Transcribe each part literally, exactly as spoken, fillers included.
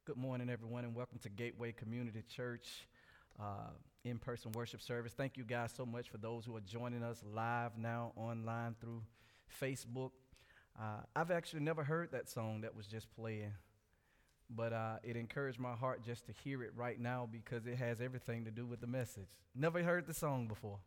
Good morning, everyone, and welcome to Gateway Community Church uh, in-person worship service. Thank you guys so much for those who are joining us live now online through Facebook. Uh, I've actually never heard that song that was just playing, but uh, it encouraged my heart just to hear it right now because it has everything to do with the message. Never heard the song before.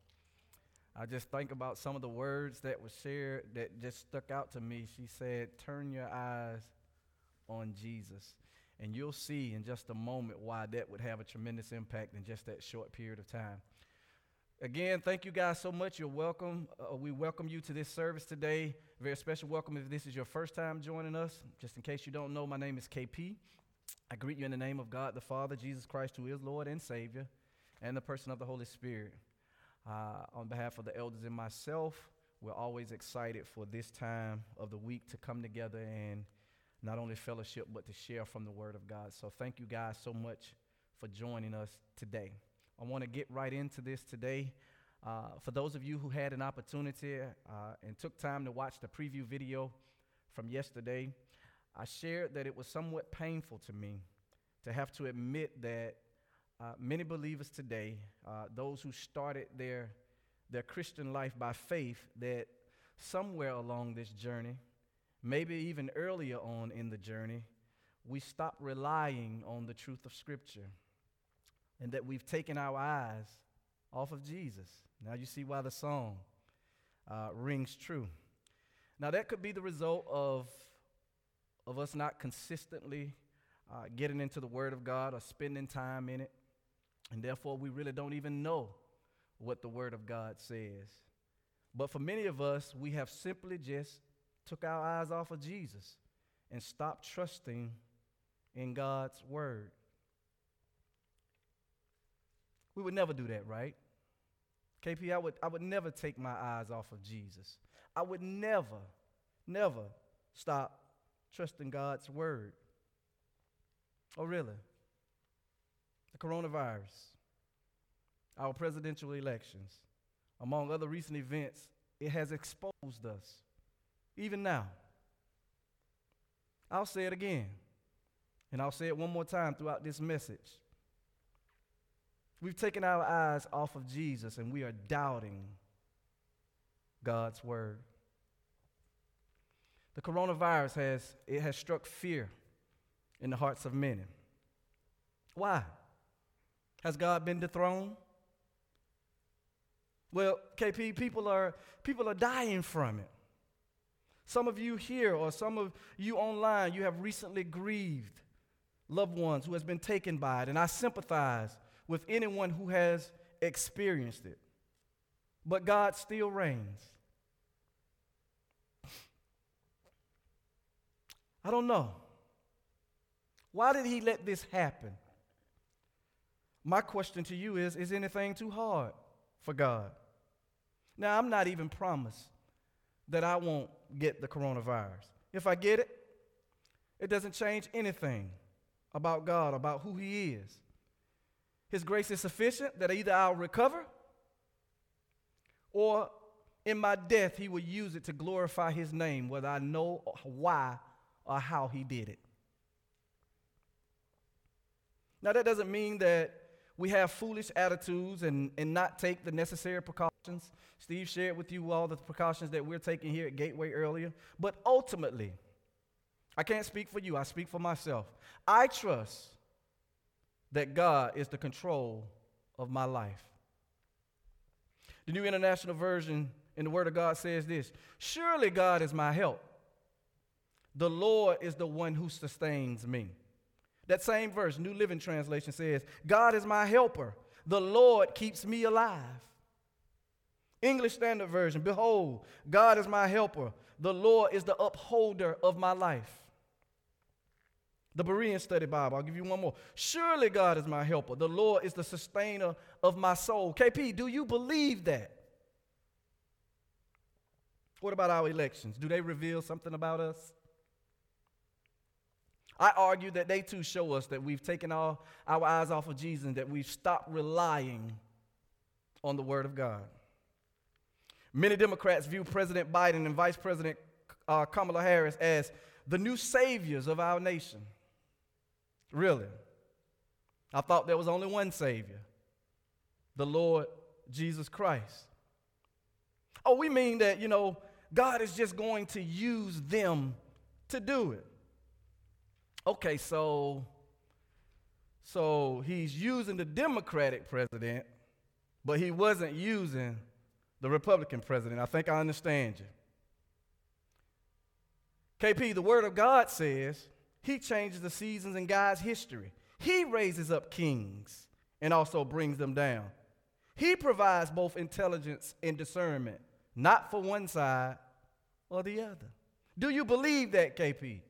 I just think about some of the words that were shared that just stuck out to me. She said, "Turn your eyes on Jesus." And you'll see in just a moment why that would have a tremendous impact in just that short period of time. Again, thank you guys so much. You're welcome. Uh, we welcome you to this service today. Very special welcome if this is your first time joining us. Just in case you don't know, my name is K P. I greet you in the name of God the Father, Jesus Christ, who is Lord and Savior, and the person of the Holy Spirit. Uh, on behalf of the elders and myself, we're always excited for this time of the week to come together and not only fellowship, but to share from the Word of God. So thank you guys so much for joining us today. I want to get right into this today. Uh, for those of you who had an opportunity uh, and took time to watch the preview video from yesterday, I shared that it was somewhat painful to me to have to admit that uh, many believers today, uh, those who started their, their Christian life by faith, that somewhere along this journey, maybe even earlier on in the journey, we stopped relying on the truth of Scripture and that we've taken our eyes off of Jesus. Now you see why the song uh, rings true. Now that could be the result of, of us not consistently uh, getting into the Word of God or spending time in it, and therefore we really don't even know what the Word of God says. But for many of us, we have simply just took our eyes off of Jesus and stopped trusting in God's word. We would never do that, right? K P, I would, I would never take my eyes off of Jesus. I would never, never stop trusting God's word. Oh, really? The coronavirus, our presidential elections, among other recent events, it has exposed us. Even now, I'll say it again, and I'll say it one more time throughout this message. We've taken our eyes off of Jesus, and we are doubting God's word. The coronavirus has, it has struck fear in the hearts of many. Why? Has God been dethroned? Well, K P, people are, people are dying from it. Some of you here or some of you online, you have recently grieved loved ones who has been taken by it, and I sympathize with anyone who has experienced it. But God still reigns. I don't know. Why did he let this happen? My question to you is, is anything too hard for God? Now, I'm not even promised that I won't get the coronavirus. If I get it, it doesn't change anything about God, about who he is. His grace is sufficient that either I'll recover or in my death he will use it to glorify his name, whether I know why or how he did it. Now that doesn't mean that we have foolish attitudes and, and not take the necessary precautions. Steve shared with you all the precautions that we're taking here at Gateway earlier. But ultimately, I can't speak for you, I speak for myself. I trust that God is the control of my life. The New International Version in the Word of God says this: "Surely God is my help. The Lord is the one who sustains me." That same verse, New Living Translation, says, "God is my helper. The Lord keeps me alive." English Standard Version, "Behold, God is my helper. The Lord is the upholder of my life." The Berean Study Bible, I'll give you one more. "Surely God is my helper. The Lord is the sustainer of my soul." K P, do you believe that? What about our elections? Do they reveal something about us? I argue that they too show us that we've taken our, our eyes off of Jesus and that we've stopped relying on the Word of God. Many Democrats view President Biden and Vice President uh, Kamala Harris as the new saviors of our nation. Really? I thought there was only one Savior, the Lord Jesus Christ. Oh, we mean that, you know, God is just going to use them to do it. Okay, so, so he's using the Democratic president, but he wasn't using the Republican president. I think I understand you. K P, the Word of God says he changes the seasons and guides history. He raises up kings and also brings them down. He provides both intelligence and discernment, not for one side or the other. Do you believe that, K P?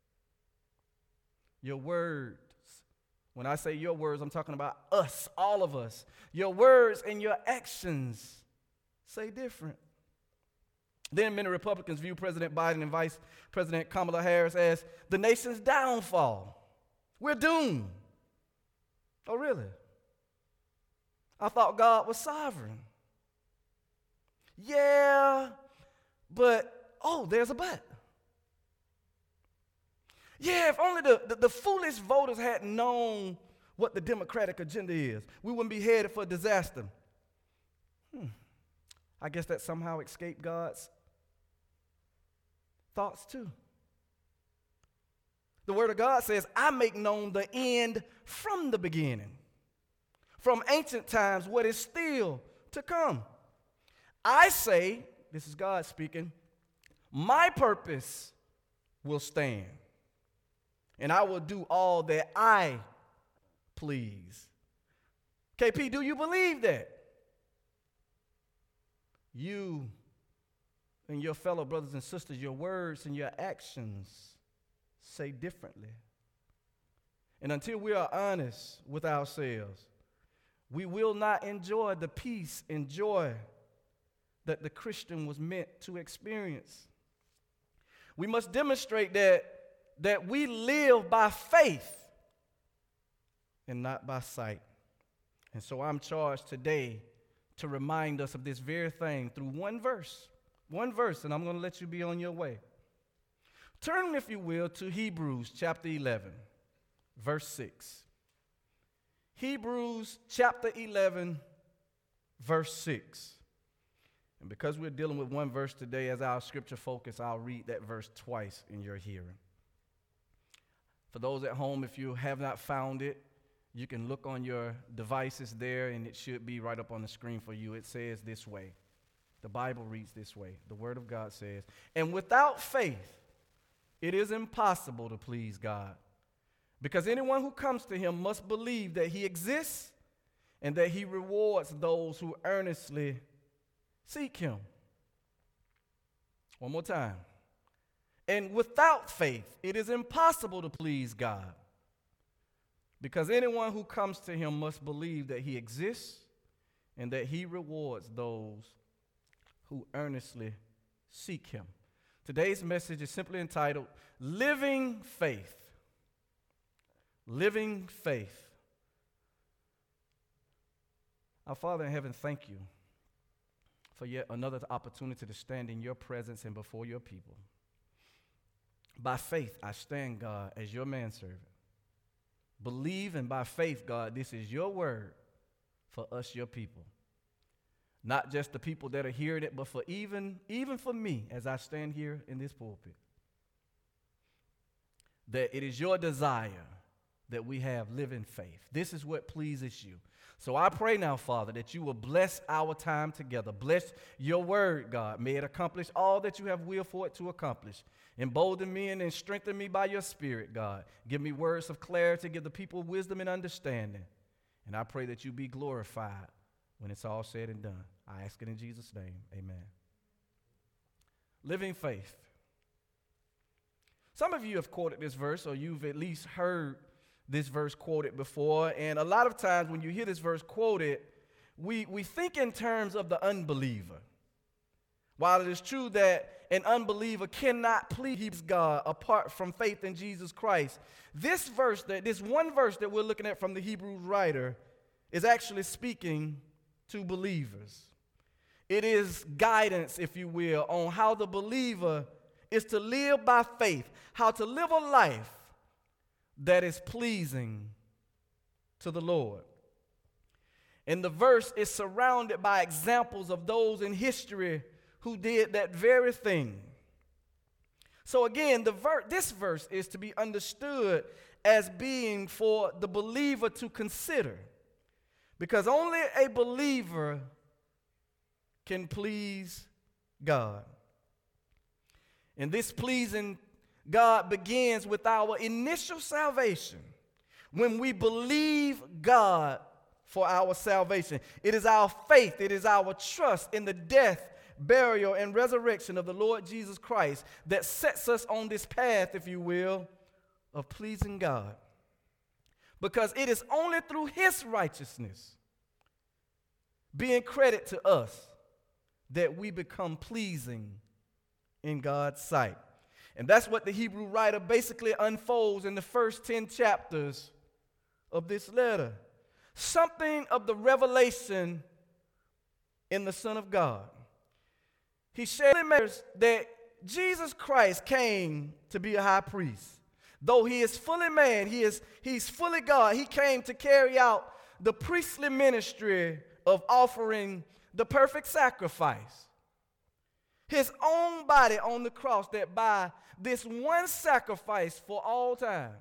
Your words, when I say your words, I'm talking about us, all of us. Your words and your actions say different. Then many Republicans view President Biden and Vice President Kamala Harris as the nation's downfall. We're doomed. Oh, really? I thought God was sovereign. Yeah, but, oh, there's a but. Yeah, if only the, the, the foolish voters had known what the Democratic agenda is, we wouldn't be headed for disaster. Hmm. I guess that somehow escaped God's thoughts too. The Word of God says, I make known the end from the beginning, from ancient times what is still to come. I say, this is God speaking, my purpose will stand, and I will do all that I please. K P, do you believe that? You and your fellow brothers and sisters, your words and your actions say differently. And until we are honest with ourselves, we will not enjoy the peace and joy that the Christian was meant to experience. We must demonstrate that, that we live by faith and not by sight. And so I'm charged today to remind us of this very thing through one verse. One verse, and I'm going to let you be on your way. Turn, if you will, to Hebrews chapter eleven, verse six. Hebrews chapter eleven, verse six. And because we're dealing with one verse today as our scripture focus, I'll read that verse twice in your hearing. For those at home, if you have not found it, you can look on your devices there, and it should be right up on the screen for you. It says this way. The Bible reads this way. The Word of God says, and without faith, it is impossible to please God, because anyone who comes to him must believe that he exists and that he rewards those who earnestly seek him. One more time. And without faith, it is impossible to please God, because anyone who comes to him must believe that he exists and that he rewards those who earnestly seek him. Today's message is simply entitled, Living Faith. Living Faith. Our Father in heaven, thank you for yet another opportunity to stand in your presence and before your people. By faith, I stand, God, as your manservant. Believe, and by faith, God, this is your word for us, your people. Not just the people that are hearing it, but for even, even for me as I stand here in this pulpit. That it is your desire that we have living faith. This is what pleases you. So I pray now, Father, that you will bless our time together. Bless your word, God. May it accomplish all that you have will for it to accomplish. Embolden me and strengthen me by your Spirit, God. Give me words of clarity. Give the people wisdom and understanding. And I pray that you be glorified when it's all said and done. I ask it in Jesus' name. Amen. Living faith. Some of you have quoted this verse, or you've at least heard this verse quoted before. And a lot of times when you hear this verse quoted, we, we think in terms of the unbeliever. While it is true that an unbeliever cannot please God apart from faith in Jesus Christ, this verse, that this one verse that we're looking at from the Hebrew writer, is actually speaking to believers. It is guidance, if you will, on how the believer is to live by faith, how to live a life that is pleasing to the Lord. And the verse is surrounded by examples of those in history who did that very thing. So again, the ver- this verse is to be understood as being for the believer to consider, because only a believer can please God. And this pleasing God begins with our initial salvation. When we believe God for our salvation, it is our faith, it is our trust in the death, burial, and resurrection of the Lord Jesus Christ that sets us on this path, if you will, of pleasing God. Because it is only through his righteousness being credited to us that we become pleasing in God's sight. And that's what the Hebrew writer basically unfolds in the first ten chapters of this letter. Something of the revelation in the Son of God. He shares that Jesus Christ came to be a high priest. Though he is fully man, he is he's fully God. He came to carry out the priestly ministry of offering the perfect sacrifice. His own body on the cross, that by this one sacrifice for all time,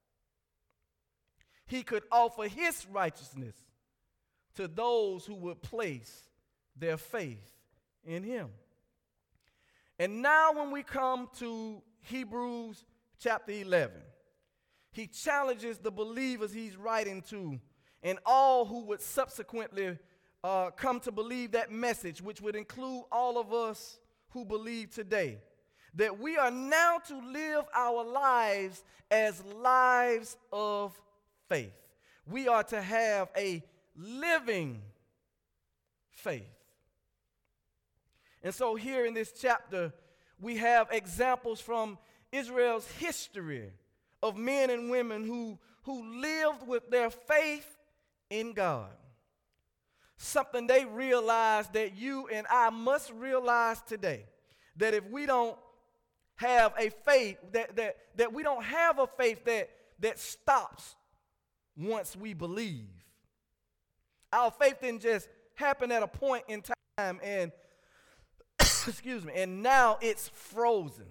he could offer his righteousness to those who would place their faith in him. And now when we come to Hebrews chapter eleven, he challenges the believers he's writing to and all who would subsequently uh, come to believe that message, which would include all of us who believe today, that we are now to live our lives as lives of faith. We are to have a living faith. And so here in this chapter, we have examples from Israel's history of men and women who, who lived with their faith in God. Something they realized that you and I must realize today, that if we don't have a faith, that, that, that we don't have a faith that, that stops once we believe. Our faith didn't just happen at a point in time and excuse me, and now it's frozen.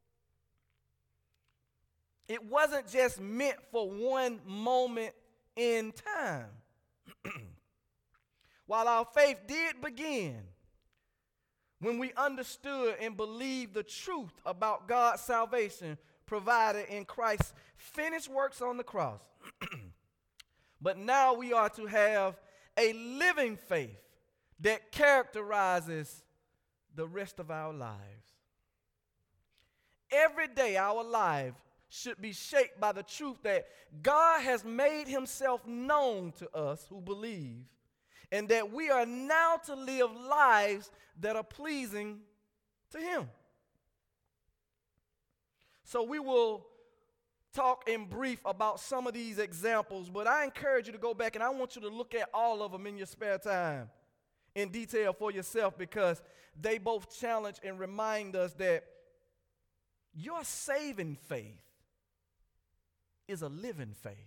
It wasn't just meant for one moment in time. While our faith did begin when we understood and believed the truth about God's salvation provided in Christ's finished works on the cross, but now we are to have a living faith that characterizes the rest of our lives. Every day our lives should be shaped by the truth that God has made himself known to us who believe, and that we are now to live lives that are pleasing to him. So we will talk in brief about some of these examples, but I encourage you to go back and I want you to look at all of them in your spare time in detail for yourself, because they both challenge and remind us that your saving faith is a living faith.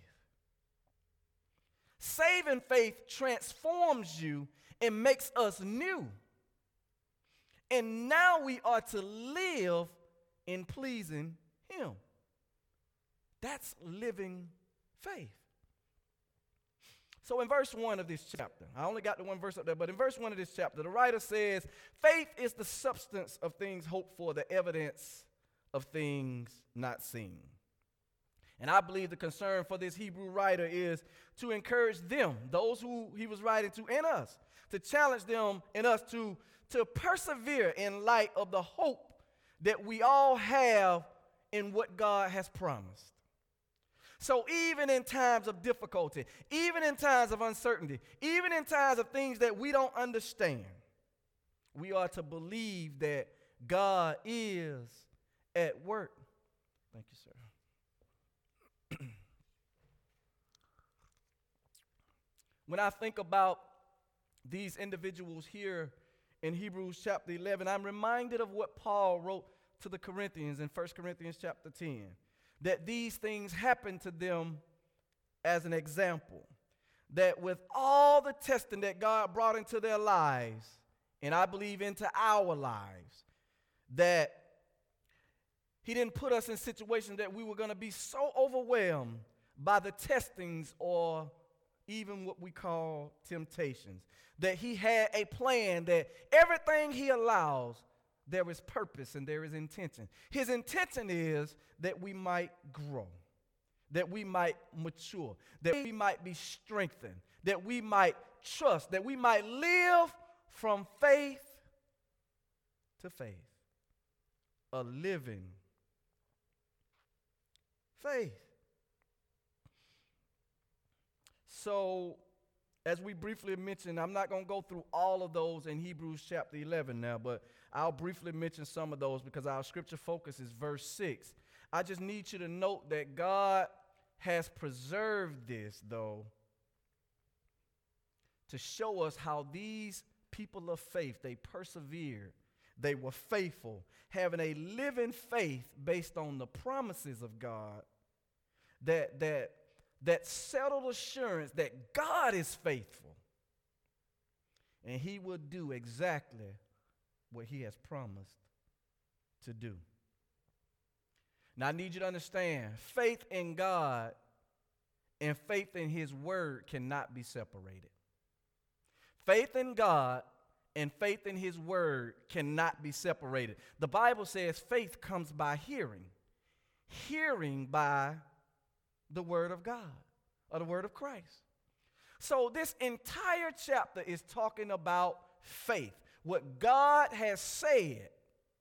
Saving faith transforms you and makes us new. And now we are to live in pleasing him. That's living faith. So in verse one of this chapter, I only got the one verse up there, but in verse one of this chapter, the writer says, faith is the substance of things hoped for, the evidence of things not seen. And I believe the concern for this Hebrew writer is to encourage them, those who he was writing to, and us, to challenge them and us to, to persevere in light of the hope that we all have in what God has promised. So even in times of difficulty, even in times of uncertainty, even in times of things that we don't understand, we are to believe that God is at work. Thank you, sir. When I think about these individuals here in Hebrews chapter eleven, I'm reminded of what Paul wrote to the Corinthians in First Corinthians chapter ten. that these things happened to them as an example. That with all the testing that God brought into their lives, and I believe into our lives, that he didn't put us in situations that we were going to be so overwhelmed by the testings or even what we call temptations. That he had a plan, that everything he allows, there is purpose and there is intention. His intention is that we might grow, that we might mature, that we might be strengthened, that we might trust, that we might live from faith to faith. A living faith. So, as we briefly mentioned, I'm not going to go through all of those in Hebrews chapter eleven now, but I'll briefly mention some of those because our scripture focus is verse six. I just need you to note that God has preserved this, though, to show us how these people of faith, they persevered, they were faithful, having a living faith based on the promises of God, that, that, that settled assurance that God is faithful, and he will do exactly what he has promised to do. Now, I need you to understand, faith in God and faith in his word cannot be separated. Faith in God and faith in his word cannot be separated. The Bible says faith comes by hearing, hearing by the word of God or the word of Christ. So this entire chapter is talking about faith, what God has said,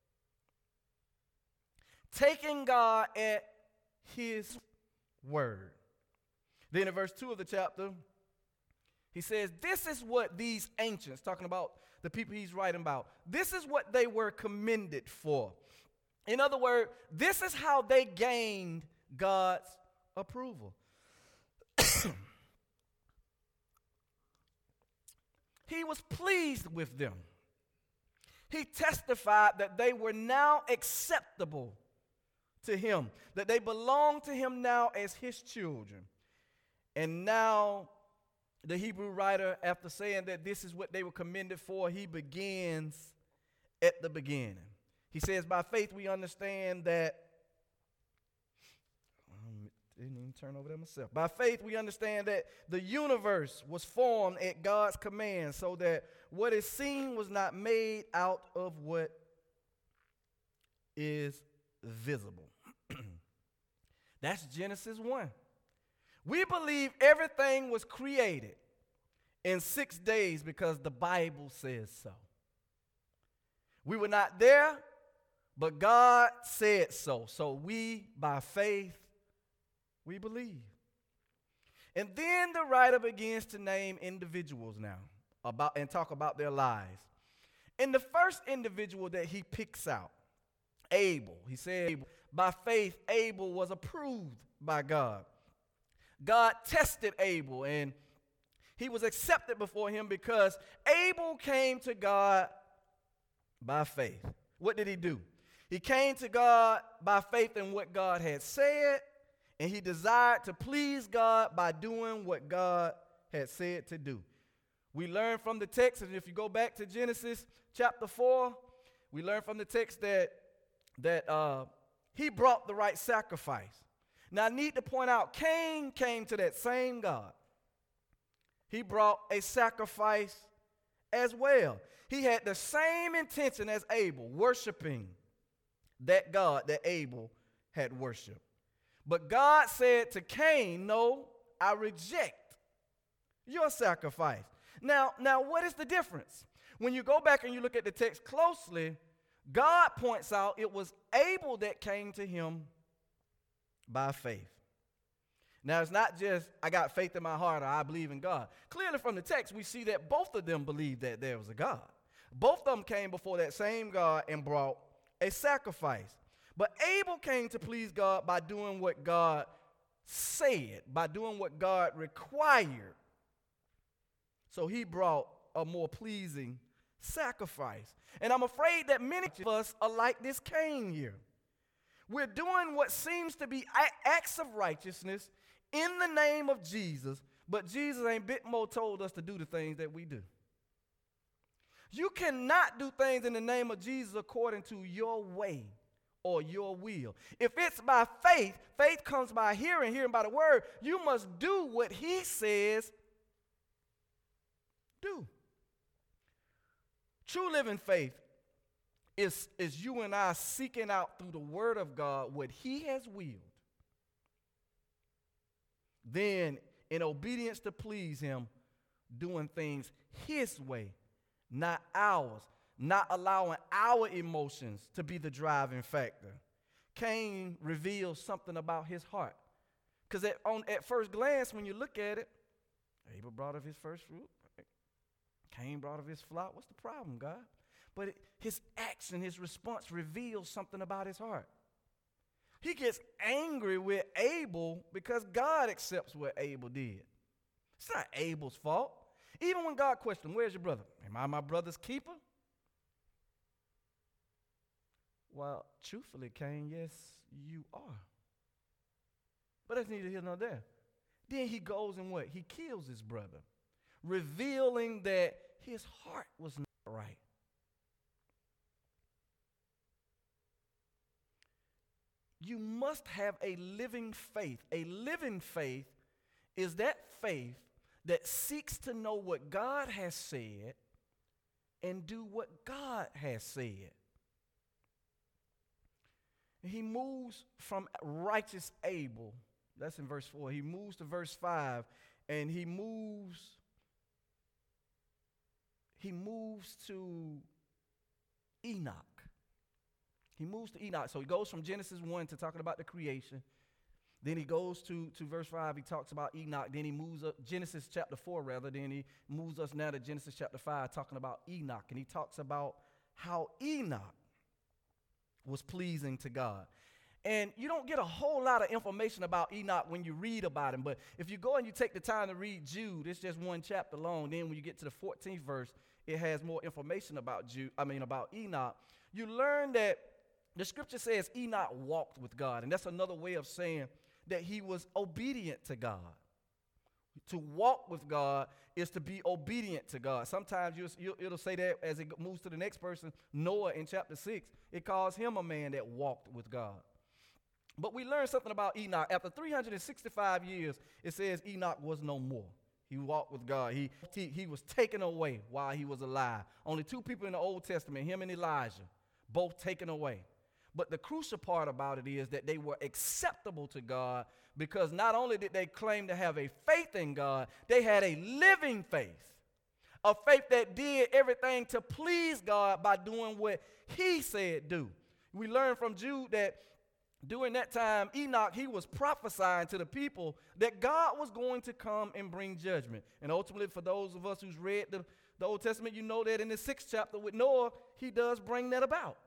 taking God at his word. Then in verse two of the chapter, he says, this is what these ancients, talking about the people he's writing about, this is what they were commended for. In other words, this is how they gained God's approval. He was pleased with them. He testified that they were now acceptable to him, that they belonged to him now as his children. And now the Hebrew writer, after saying that this is what they were commended for, he begins at the beginning. He says, by faith we understand that, I didn't even turn over there myself. By faith we understand that the universe was formed at God's command, so that what is seen was not made out of what is visible. That's Genesis one. We believe everything was created in six days because the Bible says so. We were not there, but God said so. So we, by faith, we believe. And then the writer begins to name individuals now about and talk about their lives. And the first individual that he picks out, Abel, he said, by faith, Abel was approved by God. God tested Abel, and he was accepted before him because Abel came to God by faith. What did he do? He came to God by faith in what God had said, and he desired to please God by doing what God had said to do. We learn from the text, and if you go back to Genesis chapter four, we learn from the text that, that uh, he brought the right sacrifice. Now, I need to point out, Cain came to that same God. He brought a sacrifice as well. He had the same intention as Abel, worshiping that God that Abel had worshiped. But God said to Cain, no, I reject your sacrifice. Now, now, what is the difference? When you go back and you look at the text closely, God points out it was Abel that came to him by faith. Now, it's not just, I got faith in my heart or I believe in God. Clearly from the text, we see that both of them believed that there was a God. Both of them came before that same God and brought a sacrifice. But Abel came to please God by doing what God said, by doing what God required. So he brought a more pleasing sacrifice. And I'm afraid that many of us are like this Cain here. We're doing what seems to be a- acts of righteousness in the name of Jesus, but Jesus ain't bit more told us to do the things that we do. You cannot do things in the name of Jesus according to your way or your will. If it's by faith, faith comes by hearing, hearing by the word. You must do what he says do. True living faith is, is you and I seeking out through the word of God what he has willed. Then, in obedience to please him, doing things his way, not ours, not allowing our emotions to be the driving factor. Cain reveals something about his heart. Because at, on, at first glance, when you look at it, Abel brought of his first fruit. Cain brought of his flock. What's the problem, God? But it, his action, his response reveals something about his heart. He gets angry with Abel because God accepts what Abel did. It's not Abel's fault. Even when God questioned, where's your brother? Am I my brother's keeper? Well, truthfully, Cain, yes, you are. But that's neither here nor there. Then he goes and what? He kills his brother, revealing that his heart was not right. You must have a living faith. A living faith is that faith that seeks to know what God has said and do what God has said. He moves from righteous Abel, that's in verse four, he moves to verse five, and he moves, he moves to Enoch. He moves to Enoch. So he goes from Genesis one to talking about the creation. Then he goes to, to verse five, he talks about Enoch. Then he moves up, Genesis chapter four rather, then he moves us now to Genesis chapter five, talking about Enoch. And he talks about how Enoch was pleasing to God. And you don't get a whole lot of information about Enoch when you read about him. But if you go and you take the time to read Jude, it's just one chapter long. Then when you get to the fourteenth verse, it has more information about Jude, I mean about Enoch. You learn that the scripture says Enoch walked with God. And that's another way of saying that he was obedient to God. To walk with God is to be obedient to God. Sometimes you'll, you'll, it'll say that as it moves to the next person, Noah in chapter six. It calls him a man that walked with God. But we learn something about Enoch. After three hundred sixty-five years, it says Enoch was no more. He walked with God. He, he, he was taken away while he was alive. Only two people in the Old Testament, him and Elijah, both taken away. But the crucial part about it is that they were acceptable to God because not only did they claim to have a faith in God, they had a living faith. A faith that did everything to please God by doing what he said do. We learn from Jude that during that time, Enoch, he was prophesying to the people that God was going to come and bring judgment. And ultimately, for those of us who's read the, the Old Testament, you know that in the sixth chapter with Noah, he does bring that about.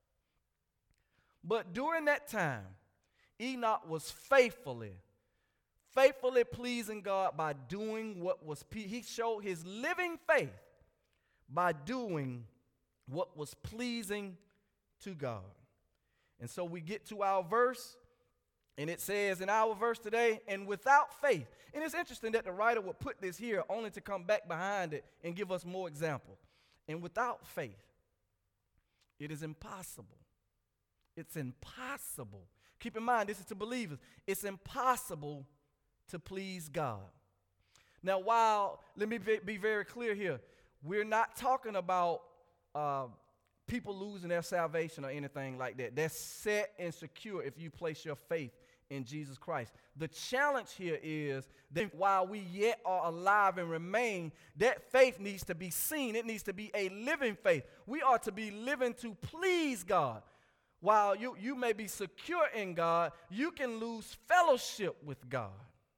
But during that time, Enoch was faithfully, faithfully pleasing God by doing what was, he showed his living faith by doing what was pleasing to God. And so we get to our verse, and it says in our verse today, and without faith. And it's interesting that the writer would put this here only to come back behind it and give us more examples. And without faith, it is impossible. It's impossible. Keep in mind, this is to believers. It's impossible to please God. Now, while, let me be, be very clear here, we're not talking about uh, people losing their salvation or anything like that. That's set and secure if you place your faith in Jesus Christ. The challenge here is that while we yet are alive and remain, that faith needs to be seen. It needs to be a living faith. We are to be living to please God. While you, you may be secure in God, you can lose fellowship with God.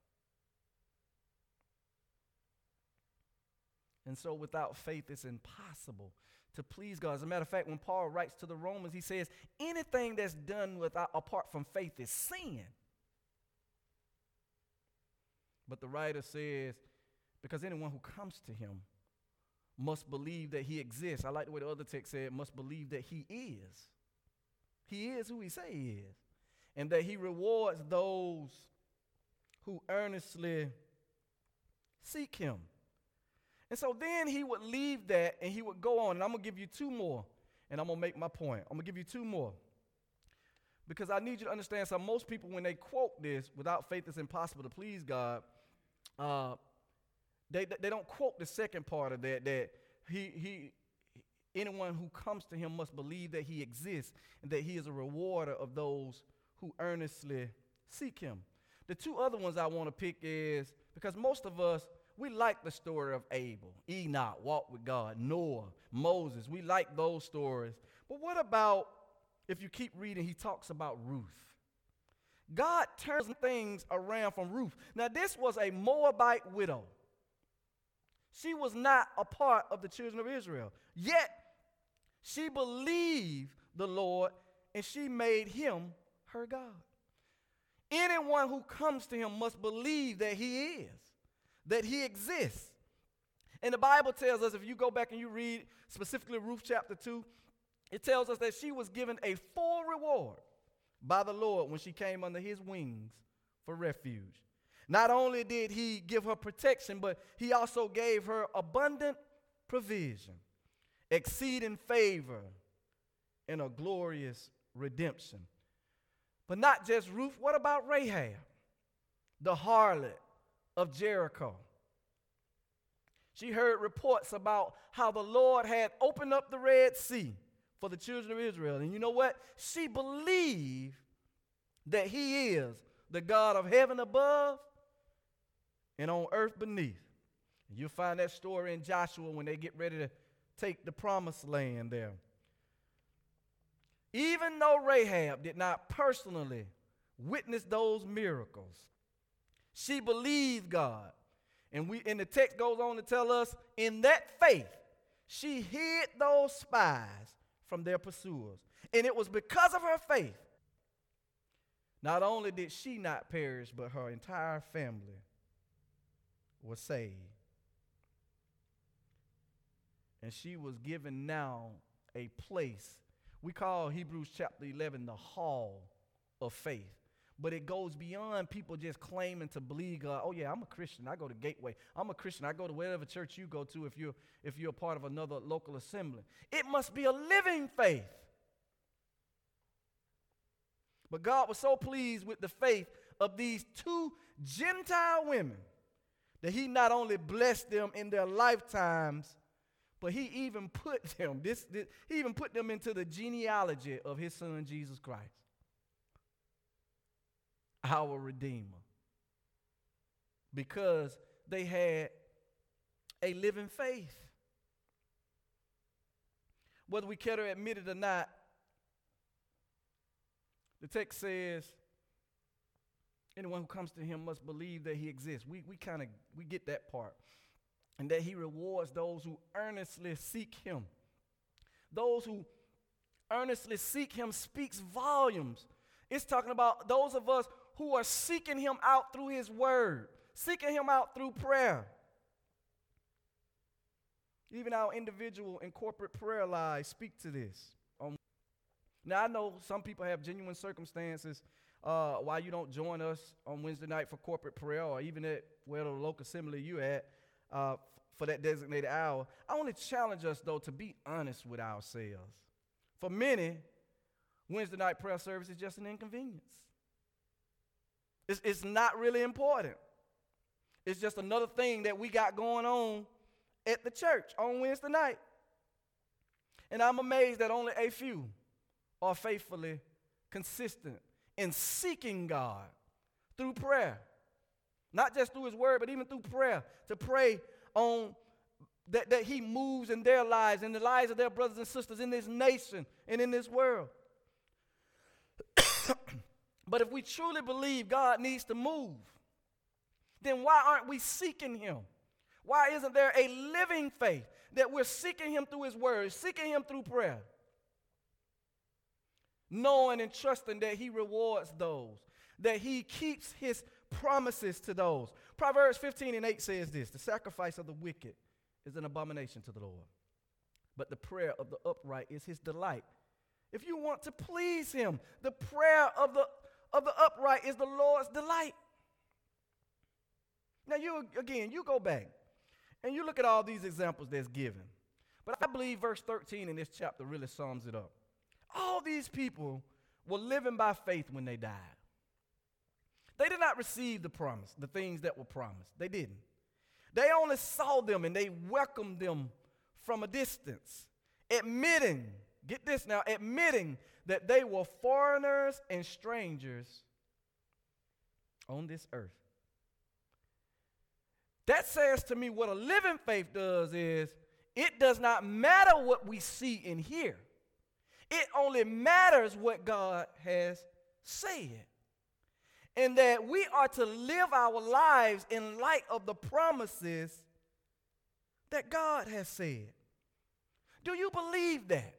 And so without faith, it's impossible to please God. As a matter of fact, when Paul writes to the Romans, he says, anything that's done without, apart from faith is sin. But the writer says, because anyone who comes to him must believe that he exists. I like the way the other text said, must believe that he is. He is who he say he is. and that he rewards those who earnestly seek him. And so then he would leave that and he would go on. And I'm going to give you two more, and I'm going to make my point. I'm going to give you two more. Because I need you to understand something. Most people, when they quote this, without faith it's impossible to please God, uh, they, they don't quote the second part of that, that he, he, anyone who comes to him must believe that he exists and that he is a rewarder of those who earnestly seek him. The two other ones I want to pick is, because most of us, we like the story of Abel, Enoch, walked with God, Noah, Moses. We like those stories. But what about, if you keep reading, he talks about Ruth. God turns things around from Ruth. Now, this was a Moabite widow. She was not a part of the children of Israel. Yet, she believed the Lord, and she made him her God. Anyone who comes to him must believe that he is, that he exists. And the Bible tells us, if you go back and you read specifically Ruth chapter two, it tells us that she was given a full reward by the Lord when she came under his wings for refuge. Not only did he give her protection, but he also gave her abundant provision, exceeding favor, and a glorious redemption. But not just Ruth. What about Rahab, the harlot of Jericho? She heard reports about how the Lord had opened up the Red Sea for the children of Israel. And you know what? She believed that he is the God of heaven above and on earth beneath. You'll find that story in Joshua when they get ready to take the promised land there. Even though Rahab did not personally witness those miracles, she believed God. And we, and the text goes on to tell us, in that faith, she hid those spies from their pursuers. And it was because of her faith, not only did she not perish, but her entire family was saved. And she was given now a place. We call Hebrews chapter eleven the hall of faith. But it goes beyond people just claiming to believe God. Oh, yeah, I'm a Christian. I go to Gateway. I'm a Christian. I go to whatever church you go to if you're, if you're a part of another local assembly. It must be a living faith. But God was so pleased with the faith of these two Gentile women that he not only blessed them in their lifetimes, but he even put them, this, this, he even put them into the genealogy of his son, Jesus Christ, our Redeemer, because they had a living faith. Whether we care to admit it or not, the text says, anyone who comes to him must believe that he exists. We, we kind of, we get that part. And that he rewards those who earnestly seek him. Those who earnestly seek him speaks volumes. It's talking about those of us who are seeking him out through his word, seeking him out through prayer. Even our individual and corporate prayer lives speak to this. Um, now, I know some people have genuine circumstances uh, why you don't join us on Wednesday night for corporate prayer, or even at where the local assembly you at. Uh, for that designated hour. I want to challenge us, though, to be honest with ourselves. For many, Wednesday night prayer service is just an inconvenience. It's, it's not really important. It's just another thing that we got going on at the church on Wednesday night. And I'm amazed that only a few are faithfully consistent in seeking God through prayer. Not just through his word, but even through prayer, to pray on that, that he moves in their lives, in the lives of their brothers and sisters in this nation and in this world. But if we truly believe God needs to move, then why aren't we seeking him? Why isn't there a living faith that we're seeking him through his word, seeking him through prayer? Knowing and trusting that he rewards those, that he keeps his promises to those. Proverbs fifteen and eight says this: the sacrifice of the wicked is an abomination to the Lord, but the prayer of the upright is his delight. If you want to please him, the prayer of the of the upright is the Lord's delight. Now, you again, you go back and you look at all these examples that's given. But I believe verse thirteen in this chapter really sums it up. All these people were living by faith when they died. They did not receive the promise, the things that were promised. They didn't. They only saw them and they welcomed them from a distance, admitting, get this now, admitting that they were foreigners and strangers on this earth. That says to me what a living faith does is it does not matter what we see and hear. It only matters what God has said. And that we are to live our lives in light of the promises that God has said. Do you believe that?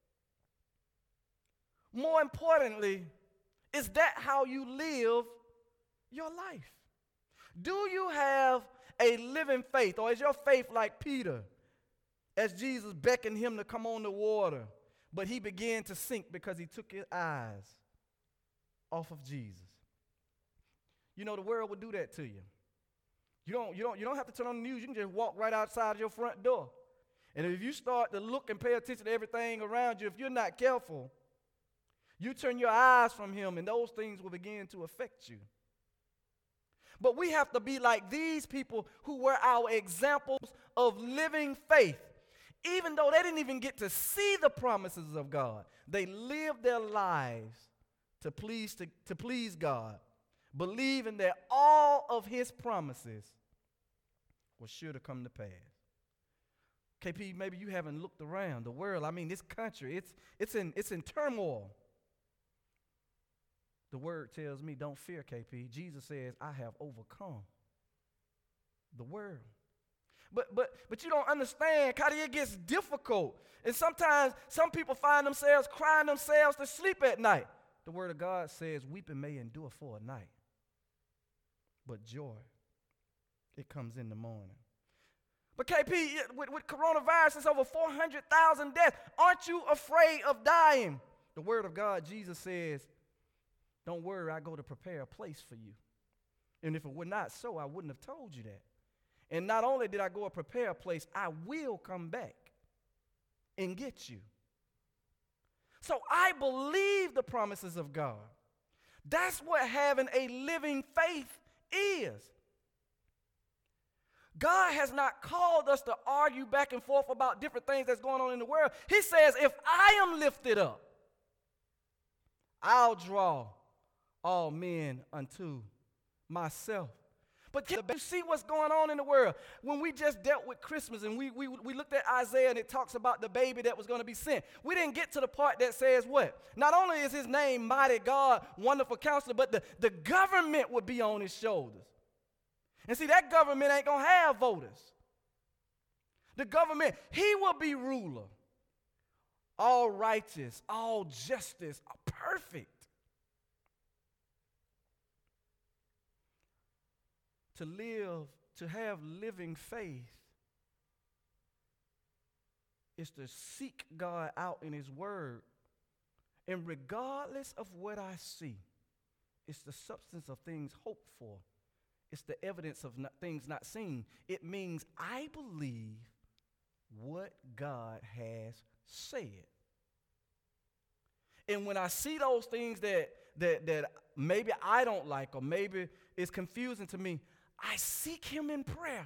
More importantly, is that how you live your life? Do you have a living faith, or is your faith like Peter as Jesus beckoned him to come on the water, but he began to sink because he took his eyes off of Jesus? You know, the world will do that to you. You don't, you don't, you don't have to turn on the news. You can just walk right outside your front door. And if you start to look and pay attention to everything around you, if you're not careful, you turn your eyes from him and those things will begin to affect you. But we have to be like these people who were our examples of living faith. Even though they didn't even get to see the promises of God, they lived their lives to please, to, to please God, believing that all of his promises were sure to come to pass. K P, maybe you haven't looked around the world. I mean, this country, it's, it's, in, it's in turmoil. The word tells me, don't fear, K P. Jesus says, I have overcome the world. But, but, but you don't understand, Cody, it gets difficult. And sometimes some people find themselves crying themselves to sleep at night. The word of God says, weeping may endure for a night, but joy, it comes in the morning. But K P, with, with coronavirus, it's over four hundred thousand deaths. Aren't you afraid of dying? The word of God, Jesus says, don't worry, I go to prepare a place for you. And if it were not so, I wouldn't have told you that. And not only did I go and prepare a place, I will come back and get you. So I believe the promises of God. That's what having a living faith is. God has not called us to argue back and forth about different things that's going on in the world. He says, if I am lifted up, I'll draw all men unto myself. But you see what's going on in the world. When we just dealt with Christmas and we, we, we looked at Isaiah and it talks about the baby that was going to be sent, we didn't get to the part that says what? Not only is his name Mighty God, Wonderful Counselor, but the, the government would be on his shoulders. And see, that government ain't going to have voters. The government, he will be ruler. All righteous, all justice, perfect. To live, to have living faith is to seek God out in his word. And regardless of what I see, it's the substance of things hoped for. It's the evidence of not, things not seen. It means I believe what God has said. And when I see those things that, that, that maybe I don't like or maybe it's confusing to me, I seek him in prayer.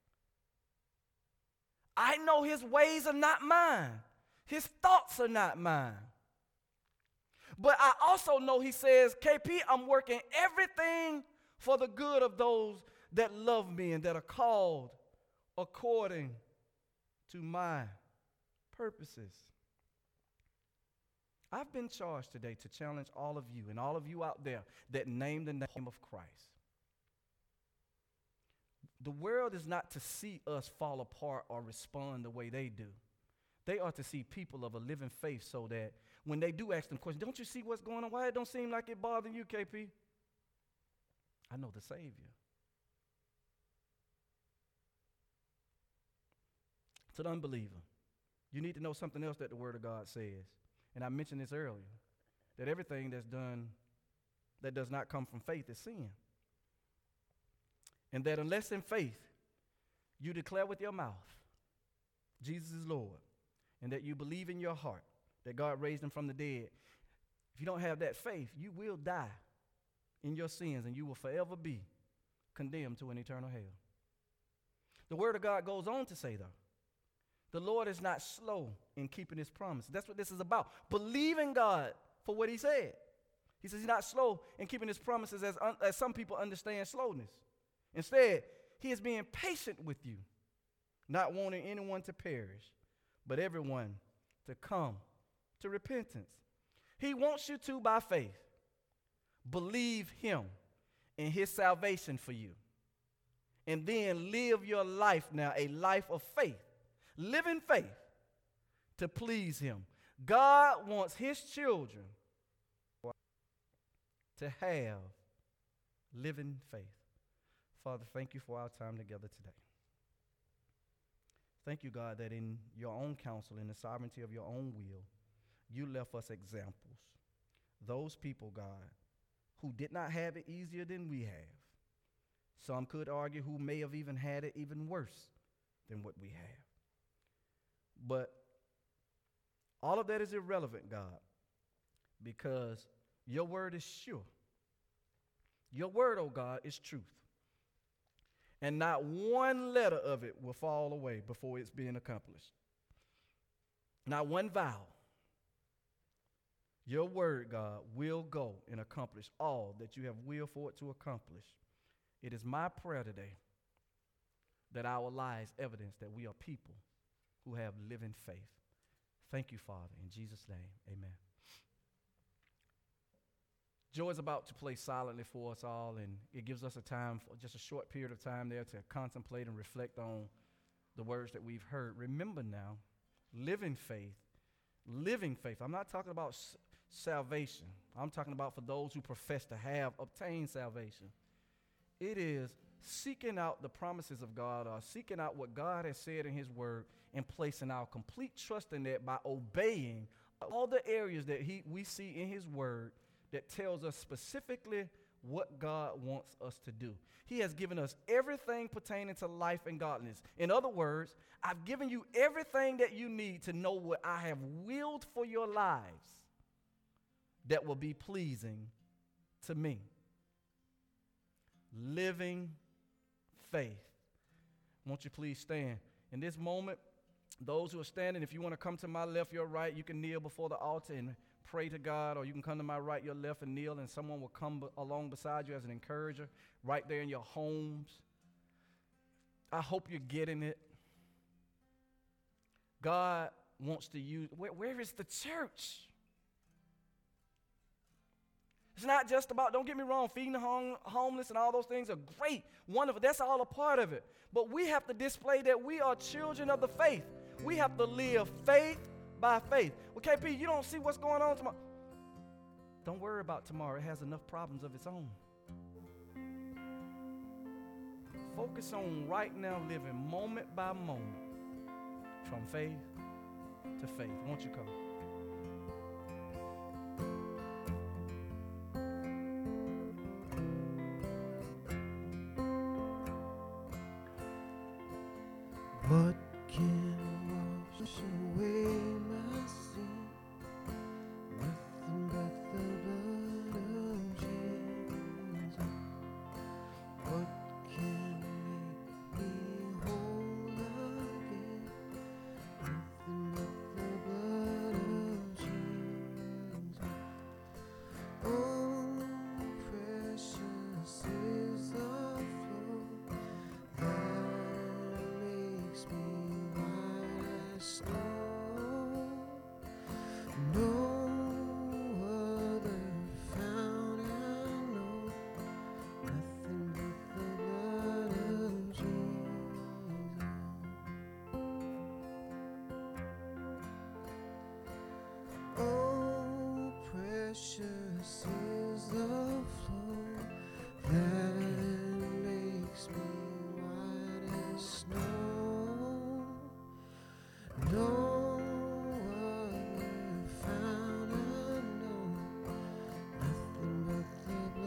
I know his ways are not mine. His thoughts are not mine. But I also know he says, K P, I'm working everything for the good of those that love me and that are called according to my purposes. I've been charged today to challenge all of you and all of you out there that name the name of Christ. The world is not to see us fall apart or respond the way they do. They are to see people of a living faith so that when they do ask them questions, don't you see what's going on? Why it don't seem like it bothering you, K P? I know the Savior. To the unbeliever, you need to know something else that the Word of God says. And I mentioned this earlier, that everything that's done, that does not come from faith is sin. And that unless in faith you declare with your mouth Jesus is Lord, and that you believe in your heart that God raised him from the dead, if you don't have that faith, you will die in your sins and you will forever be condemned to an eternal hell. The word of God goes on to say, though, the Lord is not slow in keeping his promise. That's what this is about. Believing God for what he said. He says he's not slow in keeping his promises as, un- as some people understand slowness. Instead, he is being patient with you, not wanting anyone to perish, but everyone to come to repentance. He wants you to, by faith, believe him in his salvation for you. And then live your life now, a life of faith. Live in faith to please him. God wants his children to have living faith. Father, thank you for our time together today. Thank you, God, that in your own counsel, in the sovereignty of your own will, you left us examples. Those people, God, who did not have it easier than we have. Some could argue who may have even had it even worse than what we have. But all of that is irrelevant, God, because your word is sure. Your word, oh God, is truth. And not one letter of it will fall away before it's being accomplished. Not one vowel. Your word, God, will go and accomplish all that you have willed for it to accomplish. It is my prayer today that our lives evidence that we are people who have living faith. Thank you, Father. In Jesus' name, amen. Joy is about to play silently for us all, and it gives us a time, for just a short period of time there to contemplate and reflect on the words that we've heard. Remember now, living faith, living faith. I'm not talking about s- salvation. I'm talking about for those who profess to have obtained salvation. It is seeking out the promises of God, or seeking out what God has said in his word, and placing our complete trust in that by obeying all the areas that he we see in his word that tells us specifically what God wants us to do. He has given us everything pertaining to life and godliness. In other words, I've given you everything that you need to know what I have willed for your lives that will be pleasing to me. Living faith. Won't you please stand? In this moment, those who are standing, if you want to come to my left, your right, you can kneel before the altar and pray to God, or you can come to my right, your left, and kneel, and someone will come b- along beside you as an encourager right there in your homes. I hope you're getting it. God wants to use, where, where is the church? It's not just about, don't get me wrong, feeding the home, homeless and all those things are great, wonderful. That's all a part of it. But we have to display that we are children of the faith. We have to live faith by faith. Well, K P, you don't see what's going on tomorrow. Don't worry about tomorrow. It has enough problems of its own. Focus on right now, living moment by moment from faith to faith. Won't you come? What can wash away my sin? Nothing but the blood of Jesus. What can make me whole again? Nothing but the blood of Jesus. Oh, precious is the flow that makes me white as snow. No other found I know, nothing but the blood of Jesus. Oh, precious is the flow that makes me white as snow. No other found I know, nothing but the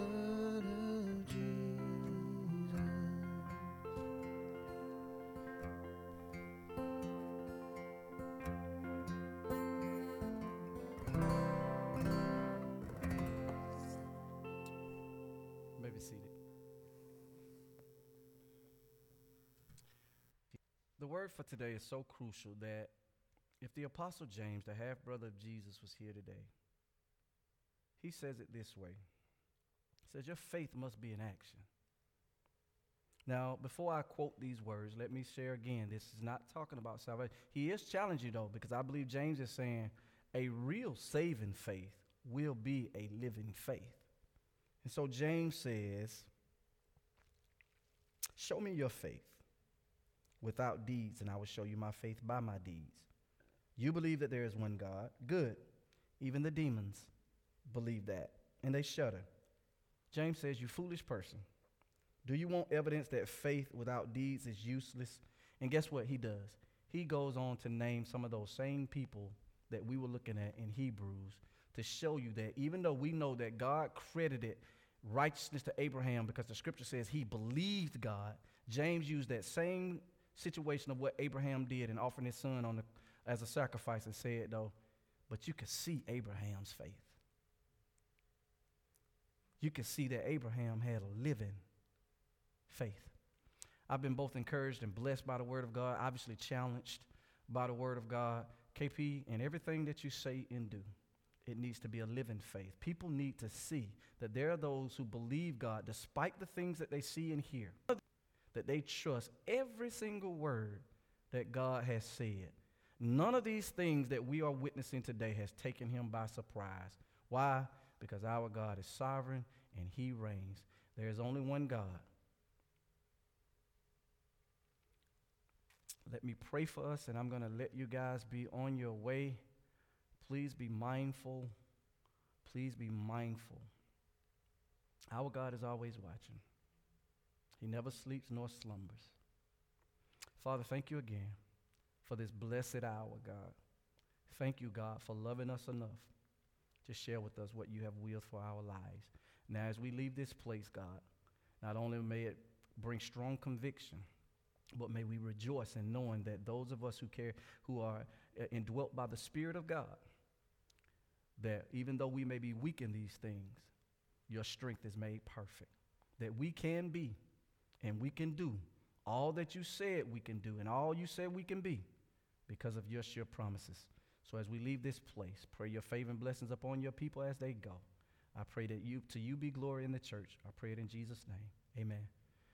The word for today is so crucial that if the Apostle James, the half brother of Jesus, was here today, he says it this way. He says, your faith must be in action. Now, before I quote these words, let me share again, this is not talking about salvation. He is challenging, though, because I believe James is saying a real saving faith will be a living faith. And so James says, show me your faith without deeds, and I will show you my faith by my deeds. You believe that there is one God. Good. Even the demons believe that, and they shudder. James says, you foolish person. Do you want evidence that faith without deeds is useless? And guess what he does? He goes on to name some of those same people that we were looking at in Hebrews to show you that even though we know that God credited righteousness to Abraham because the scripture says he believed God, James used that same situation of what Abraham did in offering his son on the, as a sacrifice and said, though, but you could see Abraham's faith. You could see that Abraham had a living faith. I've been both encouraged and blessed by the word of God, obviously challenged by the word of God. K P, and everything that you say and do, it needs to be a living faith. People need to see that there are those who believe God despite the things that they see and hear, that they trust every single word that God has said. None of these things that we are witnessing today has taken him by surprise. Why? Because our God is sovereign and he reigns. There is only one God. Let me pray for us, and I'm going to let you guys be on your way. Please be mindful. Please be mindful. Our God is always watching. He never sleeps nor slumbers. Father, thank you again for this blessed hour, God. Thank you, God, for loving us enough to share with us what you have willed for our lives. Now, as we leave this place, God, not only may it bring strong conviction, but may we rejoice in knowing that those of us who care, who are uh, indwelt by the Spirit of God, that even though we may be weak in these things, your strength is made perfect. That we can be and we can do all that you said we can do and all you said we can be because of your sure promises. So as we leave this place, pray your favor and blessings upon your people as they go. I pray that you, to you be glory in the church. I pray it in Jesus' name. Amen.